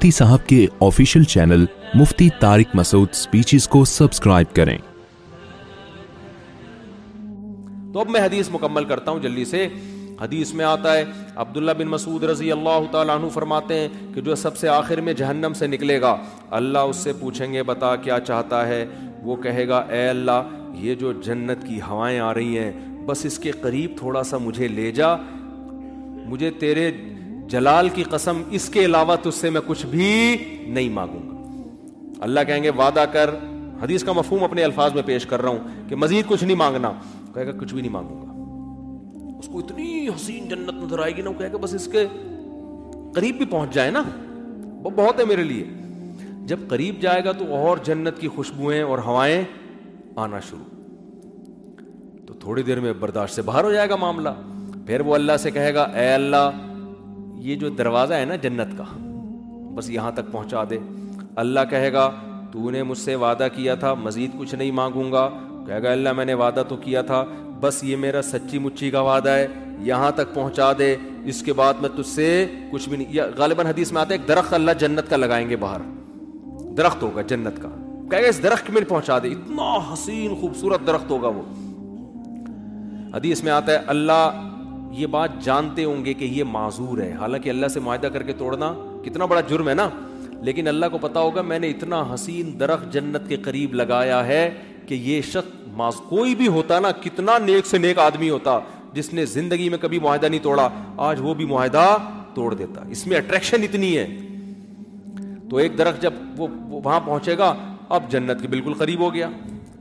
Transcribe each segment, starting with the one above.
مفتی صاحب کے official channel Mufti Tariq Masood speeches کو سبسکرائب کریں۔ تو اب میں حدیث مکمل کرتا ہوں جلدی سے۔ حدیث میں آتا ہے، عبداللہ بن مسعود رضی اللہ تعالیٰ عنہ فرماتے ہیں کہ جو سب سے آخر میں جہنم سے نکلے گا، اللہ اس سے پوچھیں گے بتا کیا چاہتا ہے؟ وہ کہے گا اے اللہ، یہ جو جنت کی ہوائیں آ رہی ہیں بس اس کے قریب تھوڑا سا مجھے لے جا، مجھے تیرے جلال کی قسم اس کے علاوہ تجھ سے میں کچھ بھی نہیں مانگوں گا۔ اللہ کہیں گے وعدہ کر، حدیث کا مفہوم اپنے الفاظ میں پیش کر رہا ہوں کہ مزید کچھ نہیں مانگنا، کہے گا کچھ بھی نہیں مانگوں گا۔ اس کو اتنی حسین جنت نظر آئے گی نا، وہ کہے گا بس اس کے قریب بھی پہنچ جائے نا، وہ بہت ہے میرے لیے۔ جب قریب جائے گا تو اور جنت کی خوشبوئیں اور ہوائیں آنا شروع، تو تھوڑی دیر میں برداشت سے باہر ہو جائے گا معاملہ۔ پھر وہ اللہ سے کہے گا اے اللہ، یہ جو دروازہ ہے نا جنت کا، بس یہاں تک پہنچا دے۔ اللہ کہے گا تو نے مجھ سے وعدہ کیا تھا مزید کچھ نہیں مانگوں گا، کہے گا اللہ میں نے وعدہ تو کیا تھا، بس یہ میرا سچی مچی کا وعدہ ہے، یہاں تک پہنچا دے، اس کے بعد میں تجھ سے کچھ بھی نہیں۔ غالباً حدیث میں آتا ہے ایک درخت اللہ جنت کا لگائیں گے باہر، درخت ہوگا جنت کا، کہے گا اس درخت میں پہنچا دے، اتنا حسین خوبصورت درخت ہوگا وہ۔ حدیث میں آتا ہے اللہ یہ بات جانتے ہوں گے کہ یہ معذور ہے، حالانکہ اللہ سے معاہدہ کر کے توڑنا کتنا بڑا جرم ہے نا، لیکن اللہ کو پتا ہوگا میں نے اتنا حسین درخت جنت کے قریب لگایا ہے کہ یہ شخص کوئی بھی ہوتا نا، کتنا نیک سے نیک آدمی ہوتا جس نے زندگی میں کبھی معاہدہ نہیں توڑا، آج وہ بھی معاہدہ توڑ دیتا، اس میں اٹریکشن اتنی ہے۔ تو ایک درخت جب وہ وہاں پہنچے گا، اب جنت کے بالکل قریب ہو گیا،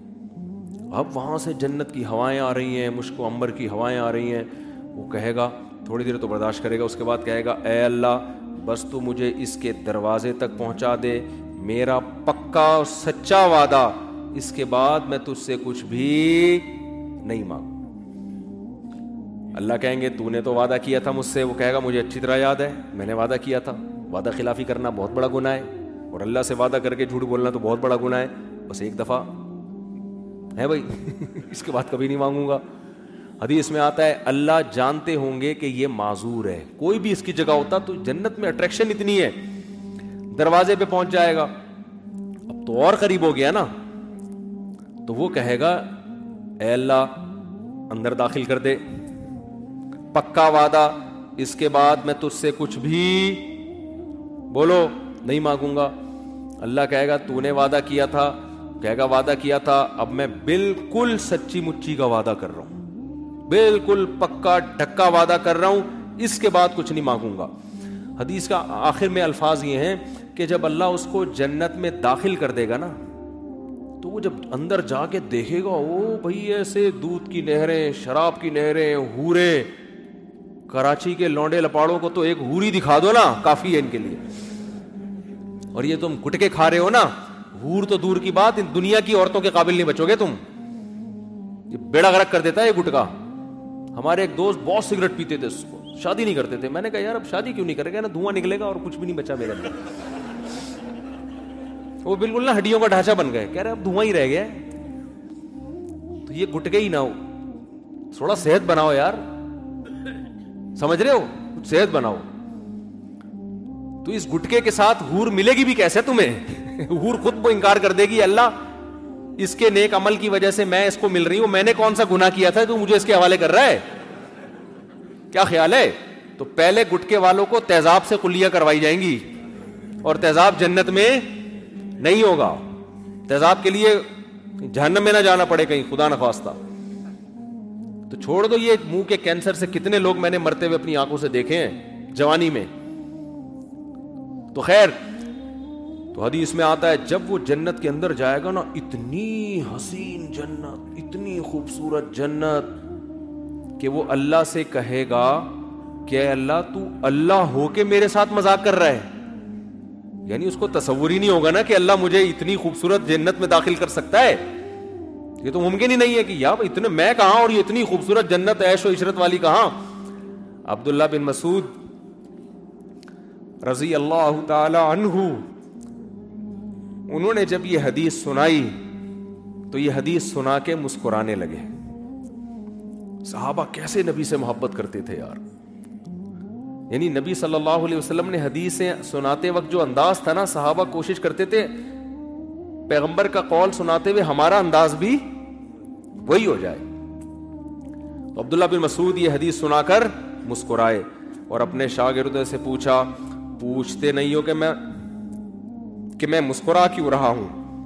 اب وہاں سے جنت کی ہوائیں آ رہی ہیں، مشک و عنبر کی ہوائیں آ رہی ہیں۔ وہ کہے گا تھوڑی دیر تو برداشت کرے گا، اس کے بعد کہے گا اے اللہ بس تو مجھے اس کے دروازے تک پہنچا دے، میرا پکا اور سچا وعدہ، اس کے بعد میں تجھ سے کچھ بھی نہیں مانگوں۔ اللہ کہیں گے تو نے تو وعدہ کیا تھا مجھ سے، وہ کہے گا مجھے اچھی طرح یاد ہے، میں نے وعدہ کیا تھا، وعدہ خلافی کرنا بہت بڑا گناہ ہے، اور اللہ سے وعدہ کر کے جھوٹ بولنا تو بہت بڑا گناہ ہے، بس ایک دفعہ ہے بھائی اس کے بعد کبھی نہیں مانگوں گا۔ حدیث میں آتا ہے اللہ جانتے ہوں گے کہ یہ معذور ہے، کوئی بھی اس کی جگہ ہوتا تو جنت میں اٹریکشن اتنی ہے، دروازے پہ پہنچ جائے گا، اب تو اور قریب ہو گیا نا، تو وہ کہے گا اے اللہ اندر داخل کر دے، پکا وعدہ، اس کے بعد میں تجھ سے کچھ بھی بولو نہیں مانگوں گا۔ اللہ کہے گا تو نے وعدہ کیا تھا، کہے گا وعدہ کیا تھا، اب میں بالکل سچی مچی کا وعدہ کر رہا ہوں، بالکل پکا ڈھکا وعدہ کر رہا ہوں، اس کے بعد کچھ نہیں مانگوں گا۔ حدیث کا آخر میں الفاظ یہ ہیں کہ جب اللہ اس کو جنت میں داخل کر دے گا نا، تو وہ جب اندر جا کے دیکھے گا، او بھئی ایسے دودھ کی نہریں، شراب کی نہریں، حوریں، کراچی کے لونڈے لپاڑوں کو تو ایک حوری دکھا دو نا کافی ہے ان کے لیے، اور یہ تم گٹکے کھا رہے ہو نا، حور تو دور کی بات، دنیا کی عورتوں کے قابل نہیں بچو گے تم، یہ بیڑا غرق کر دیتا ہے یہ گٹکا۔ ہمارے ایک دوست بہت سگریٹ پیتے تھے، اس کو شادی نہیں کرتے تھے، میں نے کہا یار اب شادی کیوں نہیں کرے گا نا، دھواں نکلے گا اور کچھ بھی نہیں بچا میرے اندر، وہ بالکل نا ہڈیوں کا ڈھانچہ بن گئے، کہہ رہے اب دھواں ہی رہ گیا، تو یہ گٹکے ہی نہ ہو، تھوڑا صحت بناؤ یار، سمجھ رہے ہو، کچھ صحت بناؤ۔ تو اس گٹکے کے ساتھ حور ملے گی بھی کیسے تمہیں؟ حور خود وہ انکار کر دے گی اللہ اس کے نیک عمل کی وجہ سے میں اس کو مل رہی ہوں، میں نے کون سا گناہ کیا تھا تو مجھے اس کے حوالے کر رہا ہے؟ کیا خیال ہے؟ تو پہلے گٹکے والوں کو تیزاب سے کلیاں کروائی جائیں گی، اور تیزاب جنت میں نہیں ہوگا، تیزاب کے لیے جہنم میں نہ جانا پڑے کہیں خدا نخواستہ۔ تو چھوڑ دو یہ منہ کے کینسر سے کتنے لوگ میں نے مرتے ہوئے اپنی آنکھوں سے دیکھے ہیں جوانی میں۔ تو خیر، تو حدیث میں آتا ہے جب وہ جنت کے اندر جائے گا نا، اتنی حسین جنت، اتنی خوبصورت جنت کہ وہ اللہ سے کہے گا کہ اے اللہ تو اللہ ہو کے میرے ساتھ مذاق کر رہا ہے، یعنی اس کو تصور ہی نہیں ہوگا نا کہ اللہ مجھے اتنی خوبصورت جنت میں داخل کر سکتا ہے، یہ تو ممکن ہی نہیں ہے کہ یار اتنے میں کہاں اور یہ اتنی خوبصورت جنت عیش و عشرت والی کہاں۔ عبداللہ بن مسعود رضی اللہ تعالی عنہ، انہوں نے جب یہ حدیث سنائی تو یہ حدیث سنا کے مسکرانے لگے۔ صحابہ کیسے نبی سے محبت کرتے تھے یار، یعنی نبی صلی اللہ علیہ وسلم نے حدیثیں سناتے وقت جو انداز تھا نا، صحابہ کوشش کرتے تھے پیغمبر کا قول سناتے ہوئے ہمارا انداز بھی وہی ہو جائے. تو عبداللہ بن مسعود یہ حدیث سنا کر مسکرائے اور اپنے شاگردوں سے پوچھا، پوچھتے نہیں ہو کہ میں مسکرا کیوں رہا ہوں؟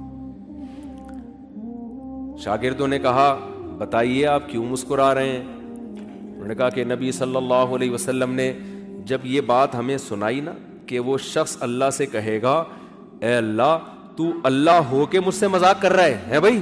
شاگردوں نے کہا بتائیے آپ کیوں مسکرا رہے ہیں؟ انہوں نے کہا کہ نبی صلی اللہ علیہ وسلم نے جب یہ بات ہمیں سنائی نا کہ وہ شخص اللہ سے کہے گا اے اللہ تو اللہ ہو کے مجھ سے مذاق کر رہا ہے بھائی.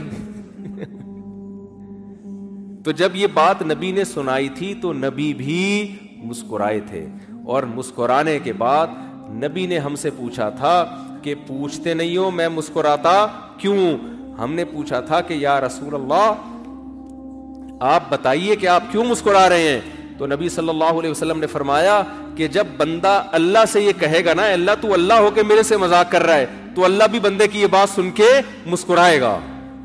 تو جب یہ بات نبی نے سنائی تھی تو نبی بھی مسکرائے تھے، اور مسکرانے کے بعد نبی نے ہم سے پوچھا تھا کہ پوچھتے نہیں ہو میں مسکراتا کیوں؟ ہم نے پوچھا تھا کہ یا رسول اللہ آپ بتائیے کہ آپ کیوں مسکرا رہے ہیں؟ تو نبی صلی اللہ علیہ وسلم نے فرمایا کہ جب بندہ اللہ سے یہ کہے گا نا اللہ تو اللہ ہو کے میرے سے مذاق کر رہا ہے، تو اللہ بھی بندے کی یہ بات سن کے مسکرائے گا.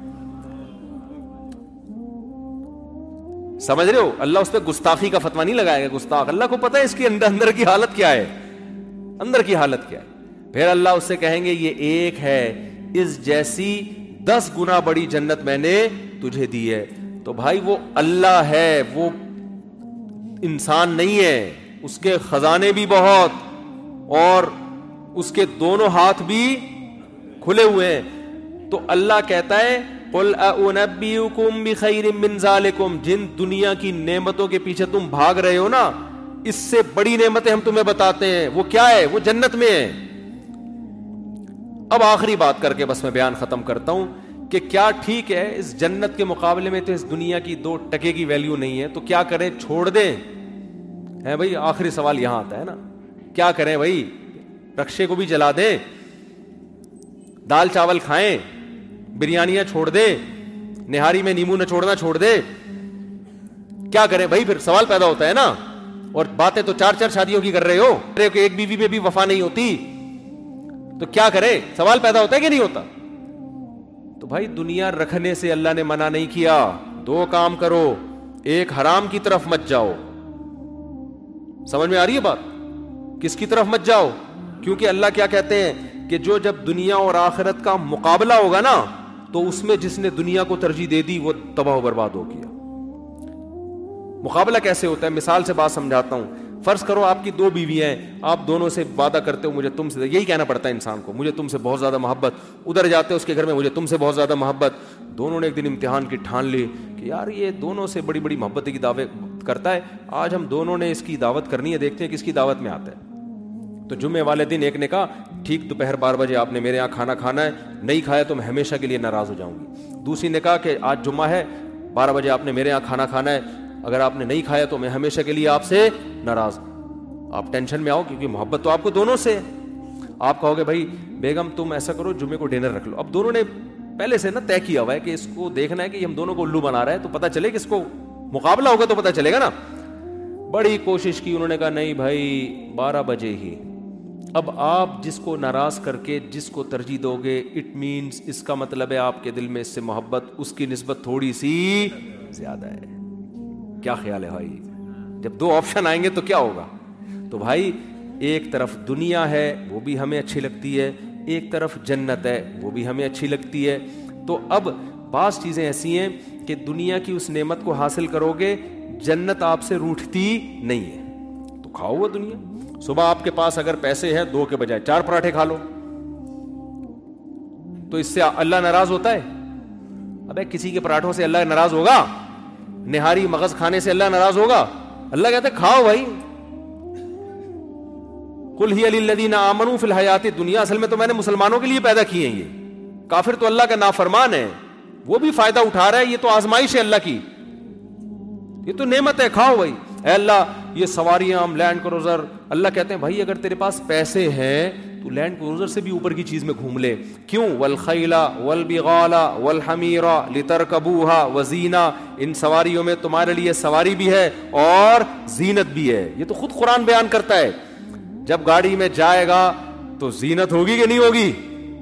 سمجھ رہے ہو؟ اللہ اس پہ گستاخی کا فتویٰ نہیں لگائے گا. گستاخ اللہ کو پتا ہے اس کی اندر کی حالت کیا ہے، اندر کی حالت کیا ہے. پھر اللہ اس سے کہیں گے یہ ایک ہے، اس جیسی 10 گنا بڑی جنت میں نے تجھے دی ہے. تو بھائی وہ اللہ ہے، وہ انسان نہیں ہے، اس کے خزانے بھی بہت اور اس کے دونوں ہاتھ بھی کھلے ہوئے ہیں. تو اللہ کہتا ہے قل اُنَبِّئُكُم بِخَيْرٍ مِّن ذَلِكُم، جن دنیا کی نعمتوں کے پیچھے تم بھاگ رہے ہو نا، اس سے بڑی نعمتیں ہم تمہیں بتاتے ہیں. وہ کیا ہے؟ وہ جنت میں ہے. اب آخری بات کر کے بس میں بیان ختم کرتا ہوں کہ کیا ٹھیک ہے اس جنت کے مقابلے میں تو اس دنیا کی 2 ٹکے کی ویلیو نہیں ہے، تو کیا کریں؟ چھوڑ دیں؟ ہے بھائی آخری سوال یہاں آتا ہے نا، کیا کریں بھائی؟ رکشے کو بھی جلا دیں، دال چاول کھائیں، بریانیاں چھوڑ دیں، نہاری میں نیمبو نچوڑنا چھوڑ دیں؟ کیا کریں بھائی؟ پھر سوال پیدا ہوتا ہے نا. اور باتیں تو 4 شادیوں کی کر رہے ہو کہ ایک بیوی میں بھی وفا نہیں ہوتی، تو کیا کرے؟ سوال پیدا ہوتا ہے کہ نہیں ہوتا؟ تو بھائی دنیا رکھنے سے اللہ نے منع نہیں کیا. 2 کام کرو، ایک حرام کی طرف مت جاؤ. سمجھ میں آ رہی ہے بات؟ کس کی طرف مت جاؤ؟ کیونکہ اللہ کیا کہتے ہیں کہ جو جب دنیا اور آخرت کا مقابلہ ہوگا نا تو اس میں جس نے دنیا کو ترجیح دے دی وہ تباہ و برباد ہو گیا. مقابلہ کیسے ہوتا ہے؟ مثال سے بات سمجھاتا ہوں. فرض کرو آپ کی 2 بیویاں ہیں، آپ دونوں سے وعدہ کرتے ہو مجھے تم سے، یہی کہنا پڑتا ہے انسان کو، مجھے تم سے بہت زیادہ محبت. ادھر جاتے اس کے گھر میں مجھے تم سے بہت زیادہ محبت. دونوں نے ایک دن امتحان کی ٹھان لی کہ یار یہ دونوں سے بڑی بڑی محبت کی دعوت کرتا ہے، آج ہم دونوں نے اس کی دعوت کرنی ہے، دیکھتے ہیں کس کی دعوت میں آتا ہے. تو جمعے والے دن ایک نے کہا ٹھیک دوپہر 12 بجے آپ نے میرے یہاں کھانا کھانا ہے، نہیں کھایا تو میں ہمیشہ کے لیے ناراض ہو جاؤں گی. دوسری نے کہا کہ آج جمعہ ہے 12 بجے آپ نے میرے یہاں کھانا کھانا ہے، اگر آپ نے نہیں کھایا تو میں ہمیشہ کے لیے آپ سے ناراض. آپ ٹینشن میں آؤ کیونکہ محبت تو آپ کو دونوں سے ہے. آپ کہو گے بھائی بیگم تم ایسا کرو جمعے کو ڈنر رکھ لو. اب دونوں نے پہلے سے نا طے کیا ہوا ہے کہ اس کو دیکھنا ہے کہ ہم دونوں کو الو بنا رہا ہے، تو پتہ چلے کہ اس کو مقابلہ ہوگا تو پتہ چلے گا نا. بڑی کوشش کی، انہوں نے کہا نہیں بھائی 12 بجے ہی. اب آپ جس کو ناراض کر کے جس کو ترجیح دو گے اٹ مینز اس کا مطلب ہے آپ کے دل میں اس سے محبت اس کی نسبت تھوڑی سی زیادہ ہے. کیا خیال ہے بھائی؟ جب 2 آپشن آئیں گے تو کیا ہوگا؟ تو بھائی ایک طرف دنیا ہے وہ بھی ہمیں اچھی لگتی ہے، ایک طرف جنت ہے وہ بھی ہمیں اچھی لگتی ہے. تو اب بعض چیزیں ایسی ہیں کہ دنیا کی اس نعمت کو حاصل کرو گے جنت آپ سے روٹھتی نہیں ہے، تو کھاؤ وہ دنیا. صبح آپ کے پاس اگر پیسے ہیں 2 کے بجائے 4 پراٹھے کھا لو، تو اس سے اللہ ناراض ہوتا ہے؟ ابے کسی کے پراٹھوں سے اللہ ناراض ہوگا؟ نہاری مغز کھانے سے اللہ ناراض ہوگا؟ اللہ کہتا ہے کھاؤ بھائی. قل ہی للذین آمنوا فی الحیات الدنیا، اصل میں تو میں نے مسلمانوں کے لیے پیدا کیے ہیں. یہ کافر تو اللہ کا نافرمان ہے، وہ بھی فائدہ اٹھا رہا ہے، یہ تو آزمائش ہے اللہ کی، یہ تو نعمت ہے. کھاؤ بھائی. اے اللہ یہ سواریاں ہم لینڈ کروزر، اللہ کہتے ہیں بھائی اگر تیرے پاس پیسے ہیں تو لینڈ کروزر سے بھی اوپر کی چیز میں گھوم لے. کیوں؟ والخیل والبغال والحمیر لترکبوها وزینہ، ان سواریوں میں تمہارے لیے سواری بھی ہے اور زینت بھی ہے. یہ تو خود قرآن بیان کرتا ہے. جب گاڑی میں جائے گا تو زینت ہوگی کہ نہیں ہوگی؟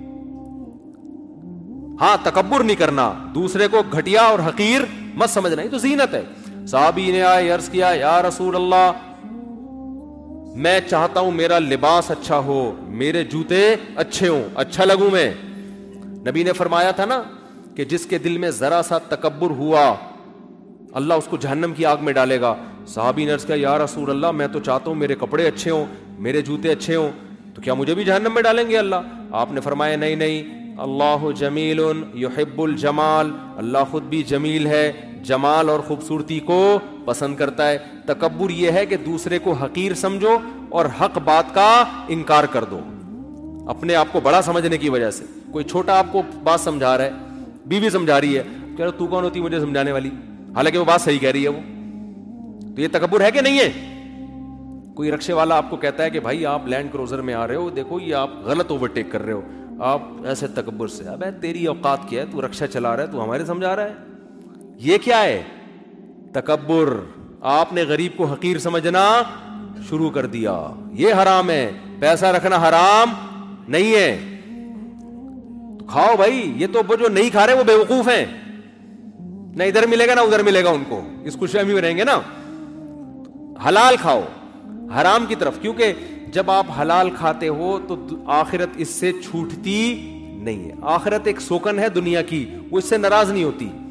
ہاں تکبر نہیں کرنا، دوسرے کو گھٹیا اور حقیر مت سمجھنا، یہ تو زینت ہے. صحابی نے آئے عرض کیا یا رسول اللہ میں چاہتا ہوں میرا لباس اچھا ہو, میرے جوتے اچھے ہوں, اچھا لگوں میں. نبی نے فرمایا تھا نا کہ جس کے دل میں ذرا سا تکبر ہوا اللہ اس کو جہنم کی آگ میں ڈالے گا. صحابی نے عرض کیا یا رسول اللہ میں تو چاہتا ہوں میرے کپڑے اچھے ہوں, میرے جوتے اچھے ہوں, تو کیا مجھے بھی جہنم میں ڈالیں گے اللہ؟ آپ نے فرمایا نہیں نہیں, اللہ جمیل یحب الجمال, اللہ خود بھی جمیل ہے, جمال اور خوبصورتی کو پسند کرتا ہے. تکبر یہ ہے کہ دوسرے کو حقیر سمجھو اور حق بات کا انکار کر دو, اپنے آپ کو بڑا سمجھنے کی وجہ سے. کوئی چھوٹا آپ کو بات سمجھا رہا ہے, بیوی سمجھا رہی ہے, کہہ رہا تو کون ہوتی مجھے سمجھانے والی, حالانکہ وہ بات صحیح کہہ رہی ہے. وہ تو یہ تکبر ہے کہ نہیں ہے؟ کوئی رکشے والا آپ کو کہتا ہے کہ بھائی آپ لینڈ کروزر میں آ رہے ہو, دیکھو یہ آپ غلط اوورٹیک کر رہے ہو, آپ ایسے تکبر سے, ابے تیری اوقات کیا ہے, تو رکشہ چلا رہا ہے, تو ہمارے سمجھا رہا ہے. یہ کیا ہے؟ تکبر. آپ نے غریب کو حقیر سمجھنا شروع کر دیا, یہ حرام ہے. پیسہ رکھنا حرام نہیں ہے, تو کھاؤ بھائی. یہ تو وہ جو نہیں کھا رہے وہ بیوقوف ہیں, نہ ادھر ملے گا نہ ادھر ملے گا ان کو, اس خوش فہمی میں رہیں گے نا. حلال کھاؤ حرام کی طرف, کیونکہ جب آپ حلال کھاتے ہو تو آخرت اس سے چھوٹتی نہیں ہے. آخرت ایک سوکن ہے دنیا کی, وہ اس سے ناراض نہیں ہوتی.